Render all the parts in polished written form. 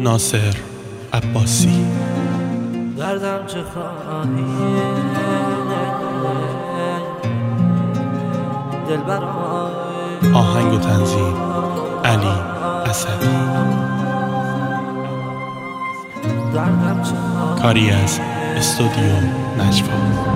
ناصر عباسی. دردم چه خواهی دلبرای. آهنگ و تنظیم علی اسدی. دردم چه خواهی کاری از استودیو نجوا.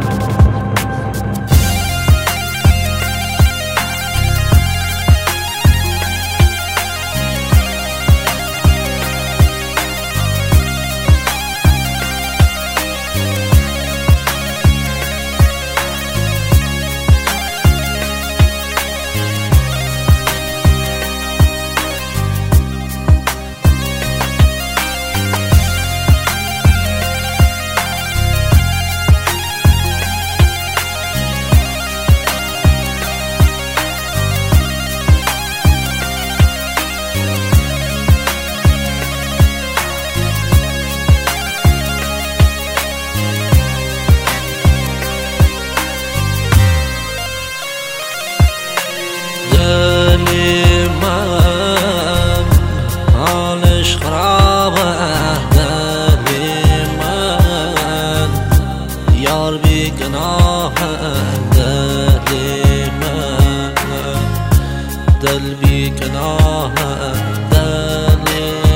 دل بی گناه دل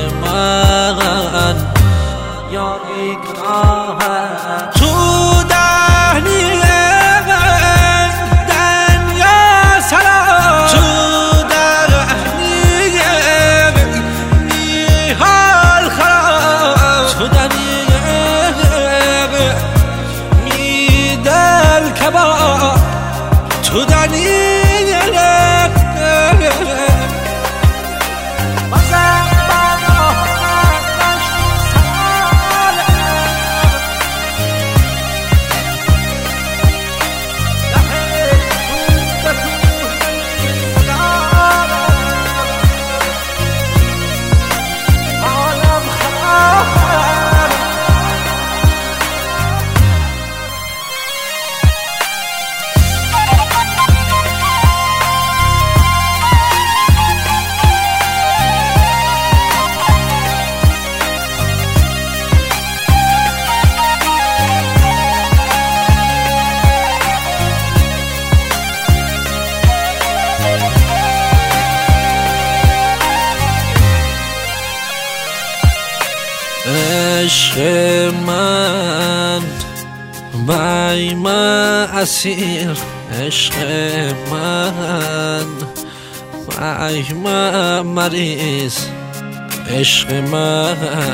من یار بی گناه تو دهنی دنیا سلام تو دهنی می حال خراب تو دهنی می دل کباب تو دهنی عشق من بای من اسیر عشق من بای من مریض عشق من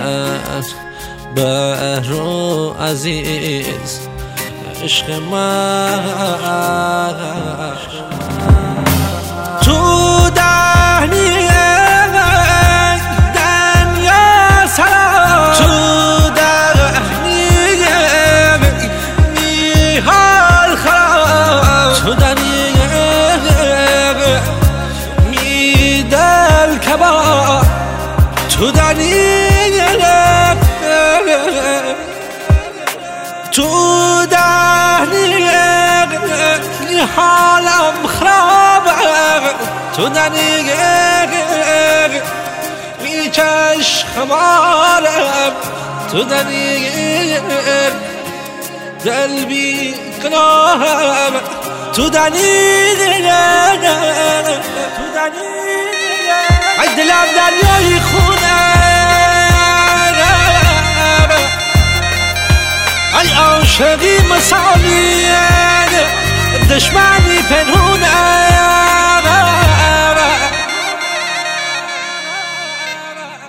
برو عزیز عشق من تو دهنی دنیا سلام تو دهنی می حال خراب تو دهنی می دل کباب تو دهنی تو دهنی حالم خراب تو دهنی می چش خمارم تو دهنی دل بی گناهم تو دهنی ای دلم دریای خونه ای عاشقی مثالی دشمنی پنهون